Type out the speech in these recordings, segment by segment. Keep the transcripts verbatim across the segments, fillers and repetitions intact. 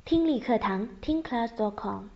听力课堂听 class dot com。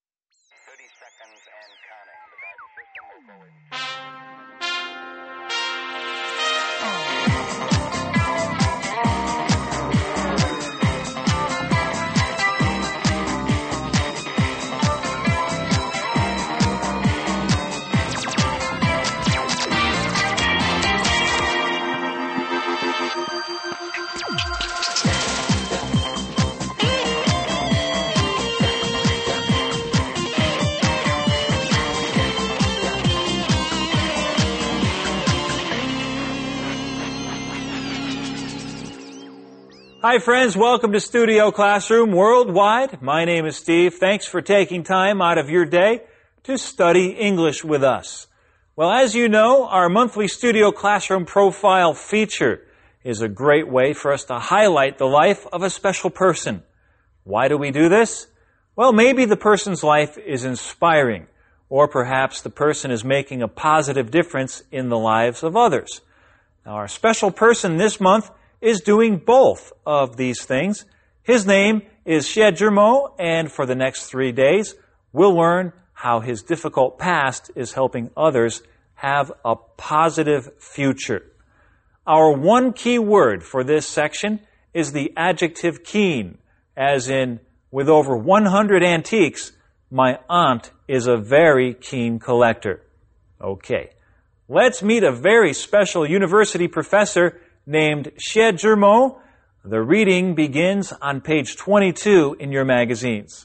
Hi friends, welcome to Studio Classroom Worldwide. My name is Steve. Thanks for taking time out of your day to study English with us. Well, as you know, our monthly Studio Classroom Profile feature is a great way for us to highlight the life of a special person. Why do we do this? Well, maybe the person's life is inspiring, or perhaps the person is making a positive difference in the lives of others. Now, our special person this month is doing both of these things. His name is Xie Zhimo, and for the next three days, we'll learn how his difficult past is helping others have a positive future. Our one key word for this section is the adjective keen, as in, with over one hundred antiques, my aunt is a very keen collector. Okay, let's meet a very special university professor named Xie Zhimo. The reading begins on page twenty-two in your magazines.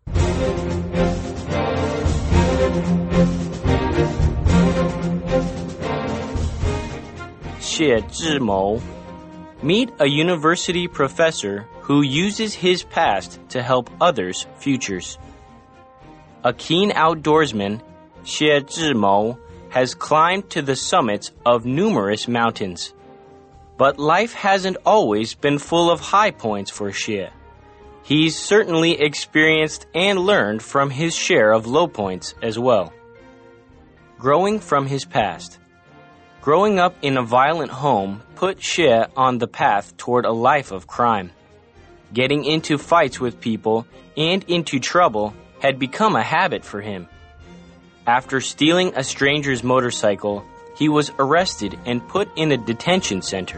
Xie Zhimo. Meet a university professor who uses his past to help others' futures. A keen outdoorsman, Xie Zhimo has climbed to the summits of numerous mountains. But life hasn't always been full of high points for Xie. He's certainly experienced and learned from his share of low points as well. Growing from his past. Growing up in a violent home put Xie on the path toward a life of crime. Getting into fights with people and into trouble had become a habit for him. After stealing a stranger's motorcycle, he was arrested and put in a detention center.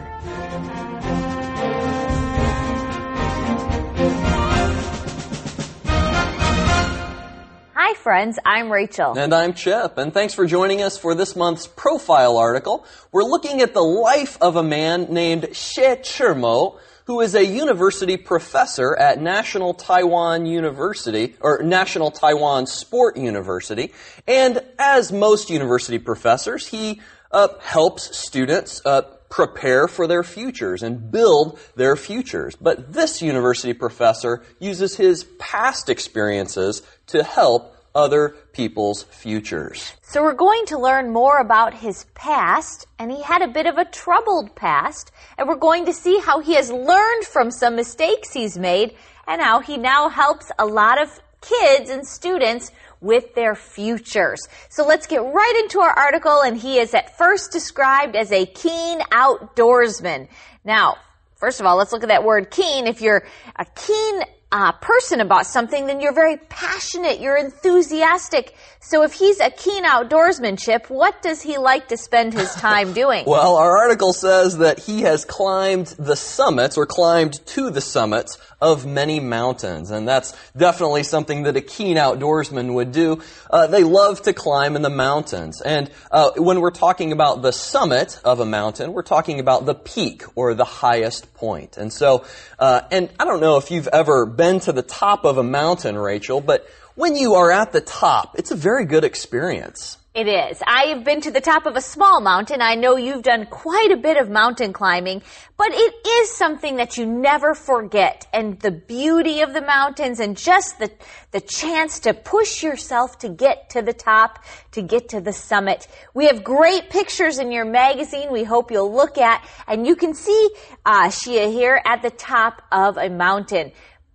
Hi friends, I'm Rachel. And I'm Chip, and thanks for joining us for this month's profile article. We're looking at the life of a man named Xie Zhimo, who is a university professor at National Taiwan University, or National Taiwan Sport University. And as most university professors, he uh, helps students uh, prepare for their futures and build their futures. But this university professor uses his past experiences to help other people's futures. So we're going to learn more about his past, and he had a bit of a troubled past, and we're going to see how he has learned from some mistakes he's made and how he now helps a lot of kids and students with their futures. So let's get right into our article, and he is at first described as a keen outdoorsman. Now, first of all, let's look at that word keen. If you're a keen Uh, person about something, then you're very passionate, you're enthusiastic. So if he's a keen outdoorsman, Chip, what does he like to spend his time doing? Well, our article says that he has climbed the summits, or climbed to the summits, of many mountains. And that's definitely something that a keen outdoorsman would do. Uh, they love to climb in the mountains. And uh, when we're talking about the summit of a mountain, we're talking about the peak, or the highest point. And so, uh, and I don't know if you've ever been to the top of a mountain, Rachel, but when you are at the top, it's a very good experience. It is. I have been to the top of a small mountain. I know you've done quite a bit of mountain climbing, but it is something that you never forget. And the beauty of the mountains and just the, the chance to push yourself to get to the top, to get to the summit. We have great pictures in your magazine we hope you'll look at, and you can see uh, Xie here at the top of a mountain.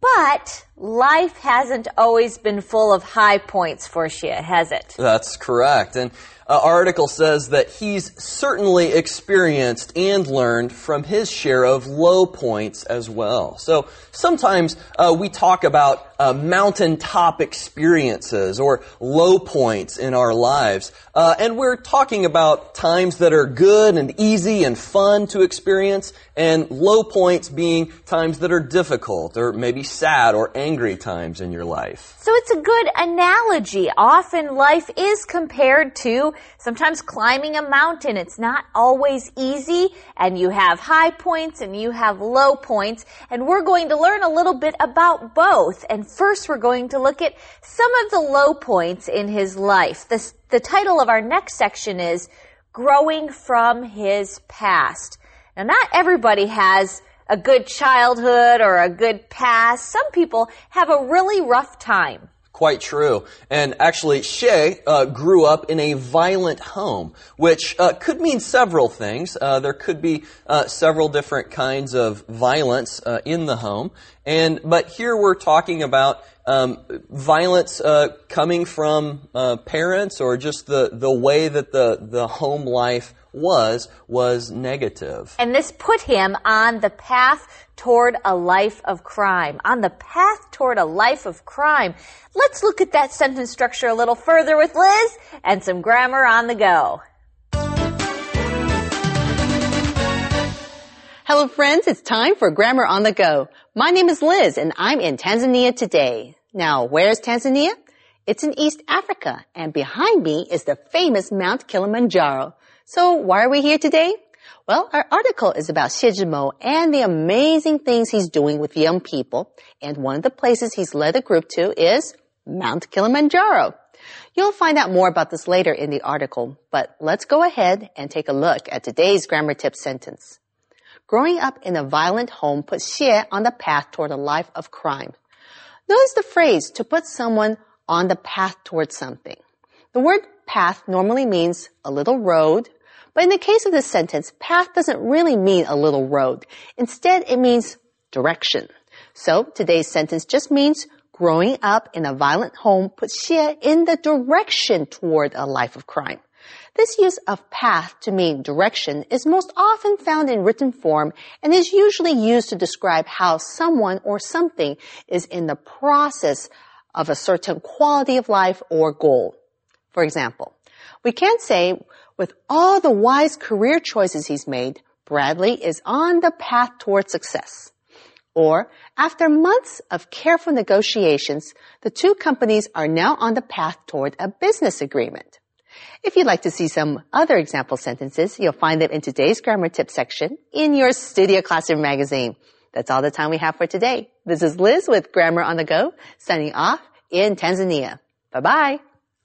But life hasn't always been full of high points for Xie, has it? That's correct. And uh, our article says that he's certainly experienced and learned from his share of low points as well. So sometimes uh, we talk about uh, mountaintop experiences or low points in our lives. Uh, and we're talking about times that are good and easy and fun to experience, and low points being times that are difficult or maybe sad or angry times in your life. So it's a good analogy. Often life is compared to sometimes climbing a mountain. It's not always easy, and you have high points and you have low points, and we're going to learn a little bit about both. And first we're going to look at some of the low points in his life. This, the title of our next section is Growing from His Past. Now, not everybody has a good childhood or a good past. Some people have a really rough time. Quite true. And actually, Shea uh, grew up in a violent home, which uh, could mean several things. Uh, there could be uh, several different kinds of violence uh, in the home. And but here we're talking about um, violence uh, coming from uh, parents, or just the, the way that the, the home life was, was negative. And this put him on the path toward a life of crime. On the path toward a life of crime. Let's look at that sentence structure a little further with Liz and some grammar on the go. Hello friends, it's time for Grammar on the Go. My name is Liz and I'm in Tanzania today. Now, where's Tanzania? It's in East Africa, and behind me is the famous Mount Kilimanjaro. So why are we here today? Well, our article is about Xie Zhimo and the amazing things he's doing with young people, and one of the places he's led a group to is Mount Kilimanjaro. You'll find out more about this later in the article, but let's go ahead and take a look at today's grammar tip sentence. Growing up in a violent home put Xie on the path toward a life of crime. Notice the phrase, to put someone on the path towards something. The word path normally means a little road, but in the case of this sentence, path doesn't really mean a little road. Instead, it means direction. So today's sentence just means growing up in a violent home put Xie in the direction toward a life of crime. This use of path to mean direction is most often found in written form and is usually used to describe how someone or something is in the process of a certain quality of life or goal. For example, we can't say, with all the wise career choices he's made, Bradley is on the path toward success. Or, after months of careful negotiations, the two companies are now on the path toward a business agreement. If you'd like to see some other example sentences, you'll find them in today's grammar tip section in your Studio Classroom magazine. That's all the time we have for today. This is Liz with Grammar on the Go, signing off in Tanzania. Bye-bye.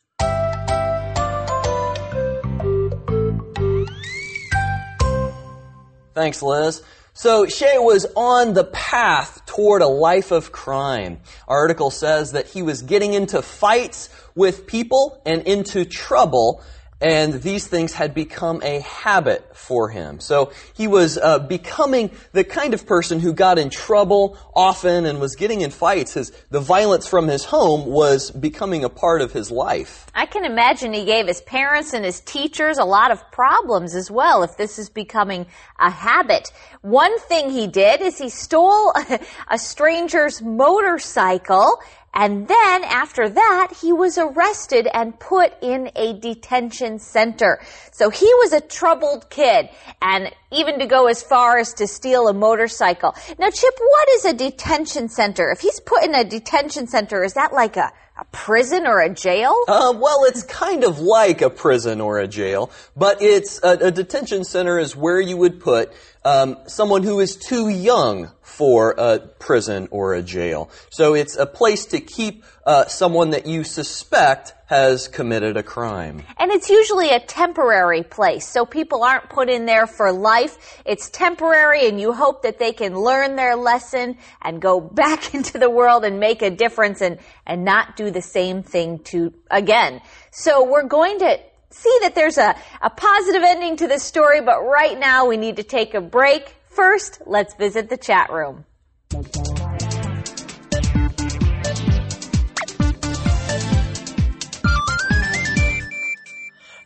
Thanks, Liz. So Shea was on the path toward a life of crime. Our article says that he was getting into fights with people and into trouble, and these things had become a habit for him. So he was uh, becoming the kind of person who got in trouble often and was getting in fights. His, the violence from his home was becoming a part of his life. I can imagine he gave his parents and his teachers a lot of problems as well if this is becoming a habit. One thing he did is he stole a stranger's motorcycle, and then after that, he was arrested and put in a detention center. So he was a troubled kid, and even to go as far as to steal a motorcycle. Now, Chip, what is a detention center? If he's put in a detention center, is that like a, a prison or a jail? Uh, well, it's kind of like a prison or a jail, but it's a, a detention center is where you would put um, someone who is too young for a prison or a jail. So it's a place to keep uh, someone that you suspect has committed a crime. And it's usually a temporary place, so people aren't put in there for life. It's temporary, and you hope that they can learn their lesson and go back into the world and make a difference and, and not do the same thing to again. So we're going to see that there's a, a positive ending to this story, but right now we need to take a break. First, let's visit the chat room.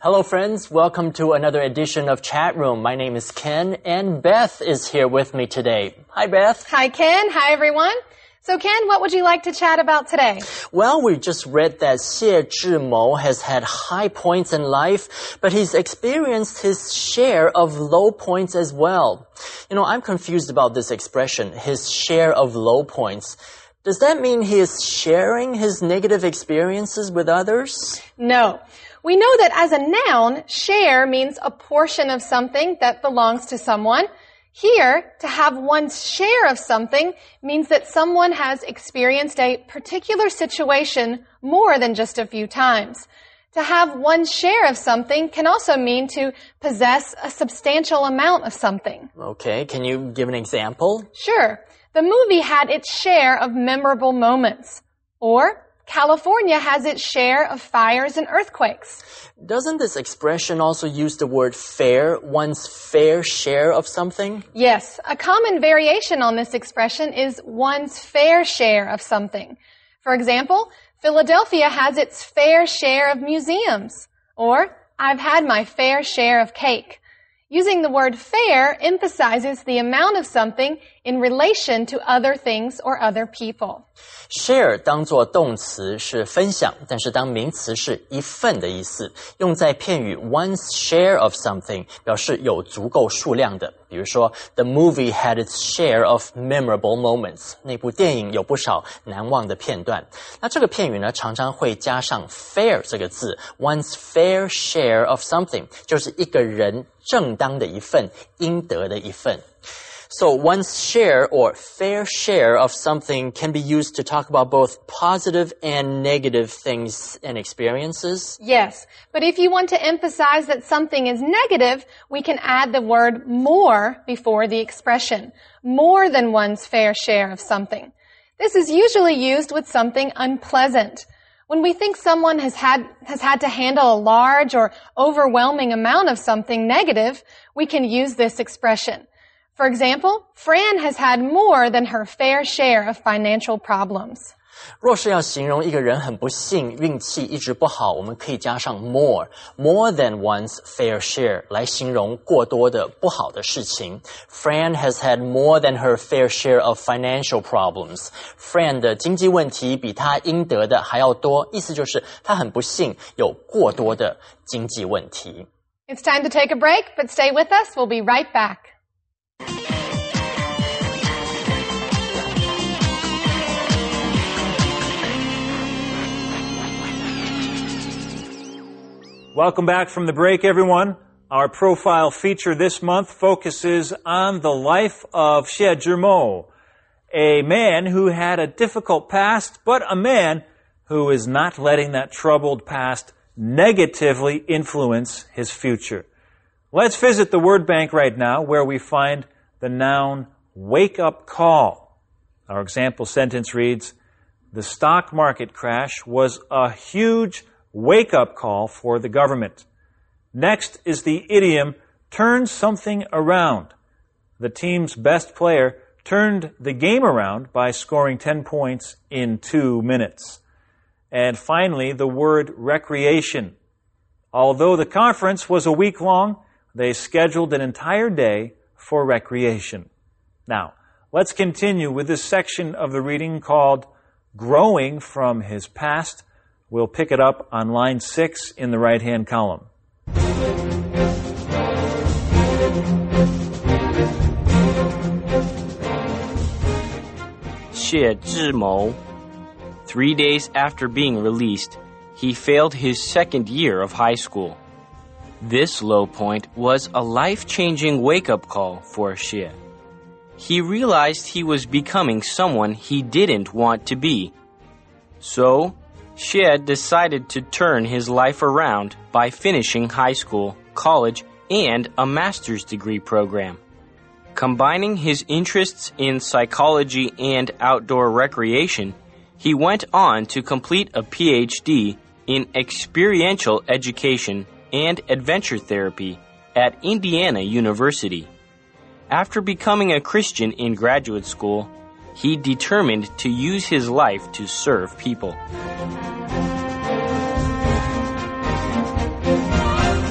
Hello, friends. Welcome to another edition of Chat Room. My name is Ken, and Beth is here with me today. Hi, Beth. Hi, Ken. Hi, everyone. So, Ken, what would you like to chat about today? Well, we just read that Xie Zhimo has had high points in life, but he's experienced his share of low points as well. You know, I'm confused about this expression, his share of low points. Does that mean he is sharing his negative experiences with others? No. We know that as a noun, share means a portion of something that belongs to someone. Here, to have one's share of something means that someone has experienced a particular situation more than just a few times. To have one's share of something can also mean to possess a substantial amount of something. Okay, can you give an example? Sure. The movie had its share of memorable moments. Or, California has its share of fires and earthquakes. Doesn't this expression also use the word fair, one's fair share of something? Yes, a common variation on this expression is one's fair share of something. For example, Philadelphia has its fair share of museums. Or, I've had my fair share of cake. Using the word fair emphasizes the amount of something in relation to other things or other people. Share 当作动词是分享，但是当名词是一份的意思，用在片语 one's share of something 表示有足够数量的。比如说 The movie had its share of memorable moments. 那部电影有不少难忘的片段。那这个片语呢，常常会加上 fair 这个字 one's fair share of something 就是一个人正当的一份，应得的一份。So one's share or fair share of something can be used to talk about both positive and negative things and experiences. Yes, but if you want to emphasize that something is negative, we can add the word more before the expression. More than one's fair share of something. This is usually used with something unpleasant. When we think someone has had, has had to handle a large or overwhelming amount of something negative, we can use this expression. For example, Fran has had more than her fair share of financial problems. 若是要形容一个人很不幸，运气一直不好，我们可以加上 more, more than one's fair share 来形容过多的不好的事情。Fran has had more than her fair share of financial problems. Fran 的经济问题比她应得的还要多，意思就是她很不幸，有过多的经济问题。 It's time to take a break, but stay with us. We'll be right back. Welcome back from the break, everyone. Our profile feature this month focuses on the life of Xie Zhimo, a man who had a difficult past, but a man who is not letting that troubled past negatively influence his future. Let's visit the word bank right now, where we find the noun wake-up call. Our example sentence reads, the stock market crash was a huge wake-up call for the government. Next is the idiom, turn something around. The team's best player turned the game around by scoring ten points in two minutes. And finally, the word recreation. Although the conference was a week long, they scheduled an entire day for recreation. Now, let's continue with this section of the reading called Growing from His Past. We'll pick it up on line six in the right-hand column. Xie Zhimo. Three days after being released, he failed his second year of high school. This low point was a life-changing wake-up call for Xie. He realized he was becoming someone he didn't want to be. So, Xie decided to turn his life around by finishing high school, college, and a master's degree program. Combining his interests in psychology and outdoor recreation, he went on to complete a P H D in experiential education and adventure therapy at Indiana University. After becoming a Christian in graduate school, he determined to use his life to serve people.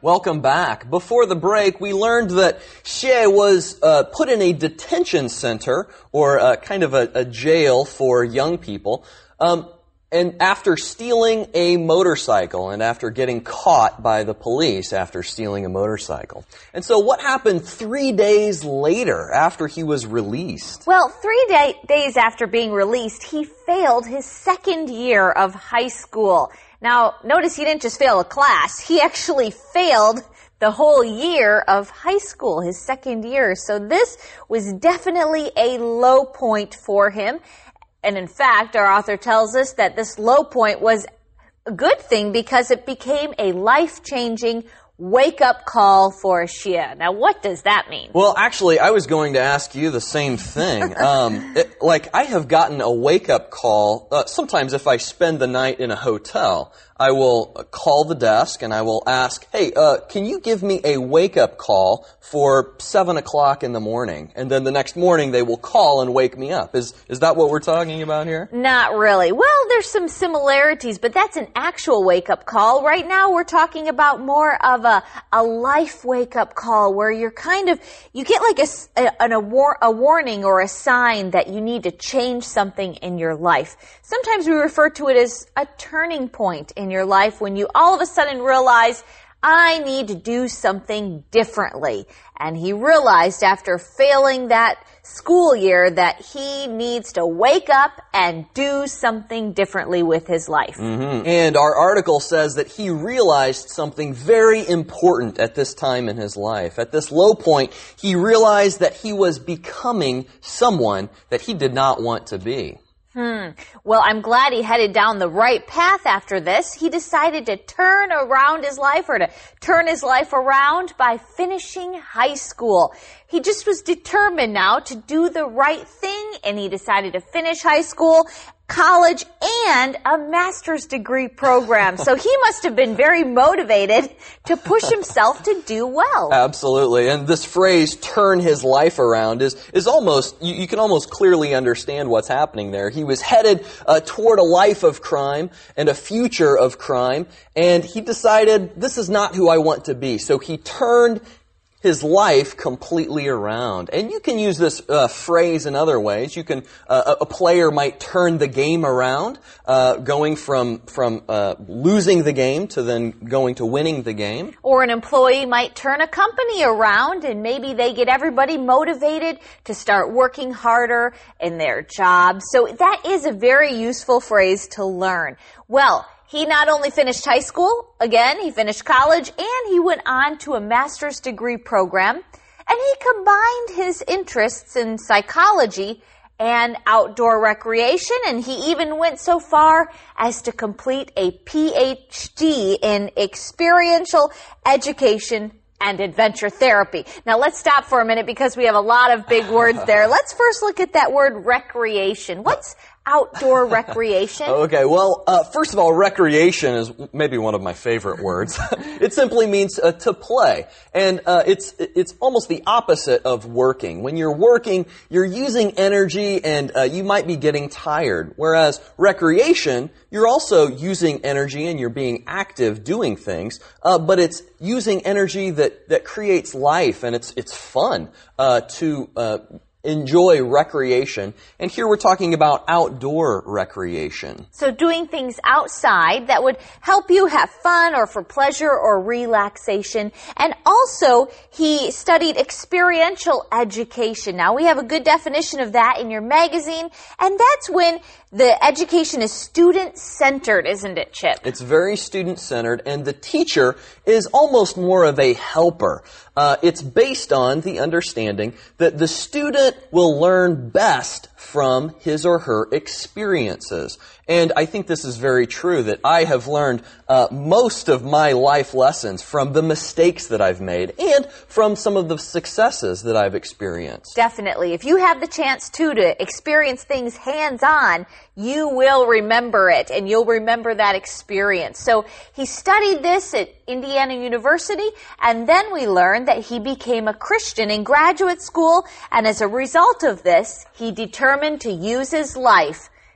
Welcome back. Before the break, we learned that Xie was uh, put in a detention center, or uh, kind of a, a jail for young people, um, and after stealing a motorcycle, and after getting caught by the police after stealing a motorcycle. And so what happened three days later after he was released? Well, three day- days after being released, he failed his second year of high school. Now, notice he didn't just fail a class. He actually failed the whole year of high school, his second year. So this was definitely a low point for him. And in fact, our author tells us that this low point was a good thing because it became a life-changing wake-up call for Xie. Now, what does that mean? Well, actually, I was going to ask you the same thing. Um, it, like, I have gotten a wake-up call. Uh, sometimes if I spend the night in a hotel, I will call the desk and I will ask, hey, uh, can you give me a wake-up call for seven o'clock in the morning? And then the next morning they will call and wake me up. Is is that what we're talking about here? Not really. Well, there's some similarities, but that's an actual wake-up call. Right now we're talking about more of a, a life wake-up call where you're kind of, you get like a, a, an, a, war, a warning or a sign that you need to change something in your life. Sometimes we refer to it as a turning point in your life when you all of a sudden realize, I need to do something differently. And he realized after failing that school year that he needs to wake up and do something differently with his life. Mm-hmm. And our article says that he realized something very important at this time in his life. At this low point, he realized that he was becoming someone that he did not want to be. Hmm. Well, I'm glad he headed down the right path after this. He decided to turn around his life, or to turn his life around by finishing high school. He just was determined now to do the right thing, and he decided to finish high school, college, and a master's degree program. So he must have been very motivated to push himself to do well. Absolutely. And this phrase, turn his life around, is, is almost, you, you can almost clearly understand what's happening there. He was headed uh, toward a life of crime and a future of crime, and he decided, this is not who I want to be. So he turned his life completely around. And you can use this uh, phrase in other ways. You can, uh, a player might turn the game around, uh, going from, from, uh, losing the game to then going to winning the game. Or an employee might turn a company around and maybe they get everybody motivated to start working harder in their job. So that is a very useful phrase to learn. Well, he not only finished high school, again, he finished college, and he went on to a master's degree program, and he combined his interests in psychology and outdoor recreation, and he even went so far as to complete a P H D in experiential education and adventure therapy. Now let's stop for a minute because we have a lot of big words there. Let's first look at that word recreation. What's outdoor recreation? Okay, well, uh, first of all, recreation is maybe one of my favorite words. It simply means uh, to play. And uh, it's it's almost the opposite of working. When you're working, you're using energy and uh, you might be getting tired. Whereas recreation, you're also using energy and you're being active doing things, uh, but it's using energy that, that creates life, and it's it's fun uh, to uh enjoy recreation. And here we're talking about outdoor recreation. So doing things outside that would help you have fun or for pleasure or relaxation. And also, he studied experiential education. Now, we have a good definition of that in your magazine, and that's when the education is student-centered, isn't it, Chip? It's very student-centered, and the teacher is almost more of a helper. Uh, it's based on the understanding that the student will learn best from his or her experiences. And I think this is very true, that I have learned uh, most of my life lessons from the mistakes that I've made and from some of the successes that I've experienced. Definitely. If you have the chance, too, to experience things hands-on, you will remember it, and you'll remember that experience. So he studied this at Indiana University, and then we learned that he became a Christian in graduate school, and as a result of this, he determined to use his life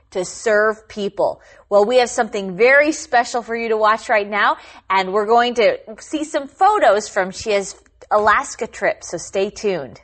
to serve people. Well, we have something very special for you to watch right now, and we're going to see some photos from Xia's Alaska trip, so stay tuned.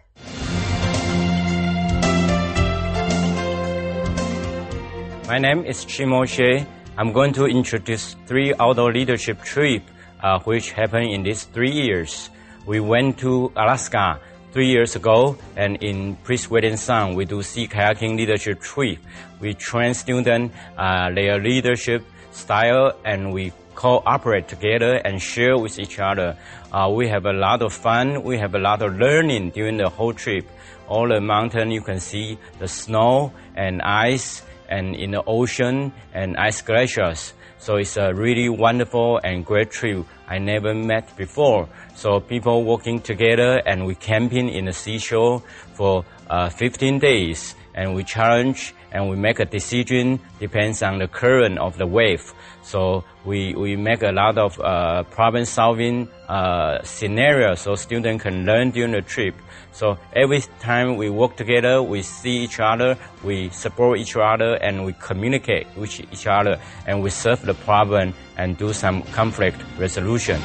My name is Chimo Xie. I'm going to introduce three outdoor leadership trips uh, which happened in these three years. We went to Alaska three years ago, and in Prince William Sound, we do sea kayaking leadership trip. We train students uh, their leadership style, and we cooperate together and share with each other. Uh, we have a lot of fun. We have a lot of learning during the whole trip. All the mountain, you can see the snow and ice, and in the ocean and ice glaciers. So it's a really wonderful and great trip I never met before. So people working together, and we camping in the seashore for uh, fifteen days, and we challenge and we make a decision depends on the current of the wave. So we, we make a lot of uh, problem solving uh, scenarios so students can learn during the trip. So every time we work together, we see each other, we support each other, and we communicate with each other, and we solve the problem and do some conflict resolution.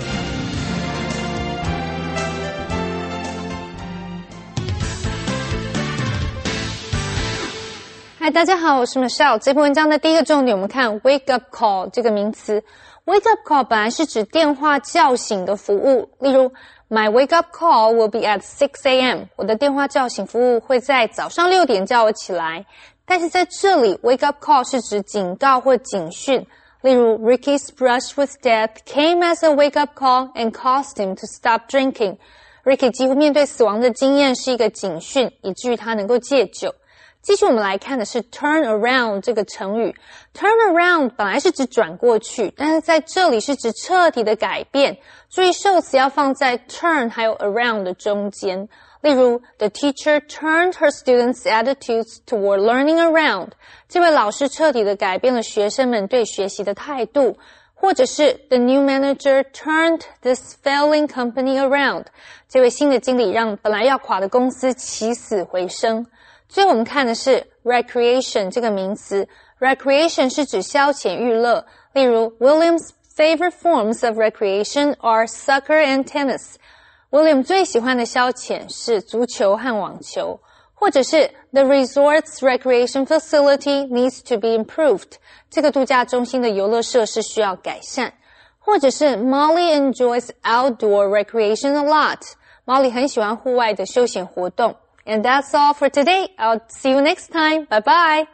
Hi， 大家好，我是 Michelle。这篇文章的第一个重点，我们看 wake up call 这个名词。wake up call 本来是指电话叫醒的服务，例如 My wake up call will be at six a m 我的电话叫醒服务会在早上六点叫我起来。但是在这里 wake up call 是指警告或警讯，例如 Ricky's brush with death came as a wake up call and caused him to stop drinking. Ricky 几乎面对死亡的经验是一个警讯，以至于他能够戒酒。继续我们来看的是 turn around 这个成语。 turn around 本来是指转过去，但是在这里是指彻底的改变。注意受词要放在 turn 还有 around 的中间。例如 The teacher turned her students' attitudes toward learning around. 这位老师彻底的改变了学生们对学习的态度。或者是 The new manager turned this failing company around. 这位新的经理让本来要垮的公司起死回生。最后我们看的是 recreation 这个名词。 recreation 是指消遣娱乐，例如 William's favorite forms of recreation are soccer and tennis. William 最喜欢的消遣是足球和网球。或者是 The resort's recreation facility needs to be improved. 这个度假中心的游乐设施需要改善。或者是 Molly enjoys outdoor recreation a lot. Molly 很喜欢户外的休闲活动。And that's all for today. I'll see you next time. Bye-bye.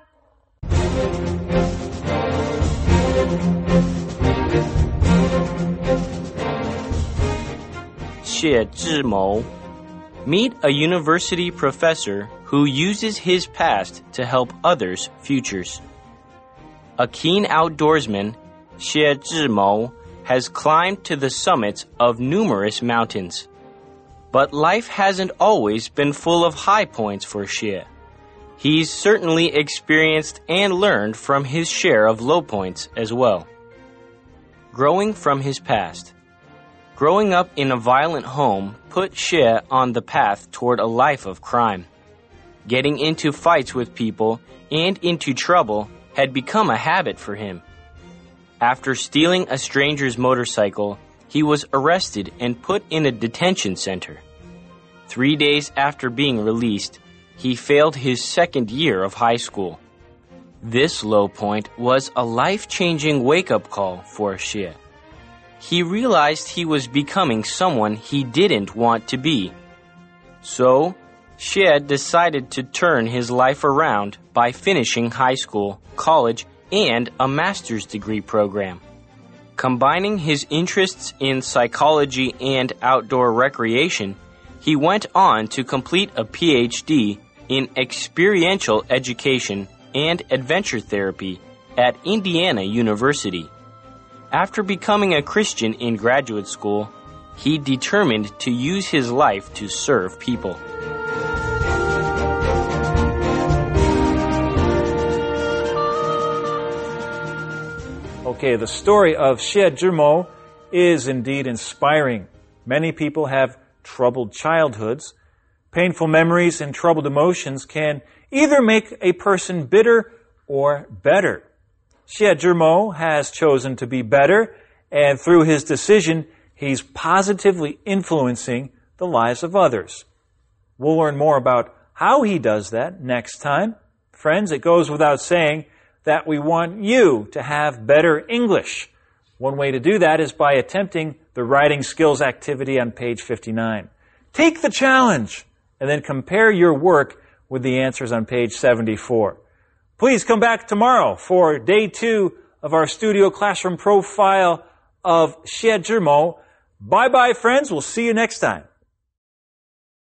Xie Zhimou. Meet a university professor who uses his past to help others' futures. A keen outdoorsman, Xie Zhimou, has climbed to the summits of numerous mountains. But life hasn't always been full of high points for Xie. He's certainly experienced and learned from his share of low points as well. Growing from his past. Growing up in a violent home put Xie on the path toward a life of crime. Getting into fights with people and into trouble had become a habit for him. After stealing a stranger's motorcycle, he was arrested and put in a detention center. Three days after being released, he failed his second year of high school. This low point was a life-changing wake-up call for Xie. He realized he was becoming someone he didn't want to be. So, Xie decided to turn his life around by finishing high school, college, and a master's degree program. Combining his interests in psychology and outdoor recreation, he went on to complete a P H D in experiential education and adventure therapy at Indiana University. After becoming a Christian in graduate school, he determined to use his life to serve people. Okay, the story of Xie Zhimou is indeed inspiring. Many people have troubled childhoods. Painful memories and troubled emotions can either make a person bitter or better. Xie Zhimo has chosen to be better, and through his decision, he's positively influencing the lives of others. We'll learn more about how he does that next time. Friends, it goes without saying that we want you to have better English. One way to do that is by attempting the writing skills activity on page fifty-nine. Take the challenge and then compare your work with the answers on page seventy-four. Please come back tomorrow for day two of our studio classroom profile of Xie Zhimo. Bye-bye, friends. We'll see you next time.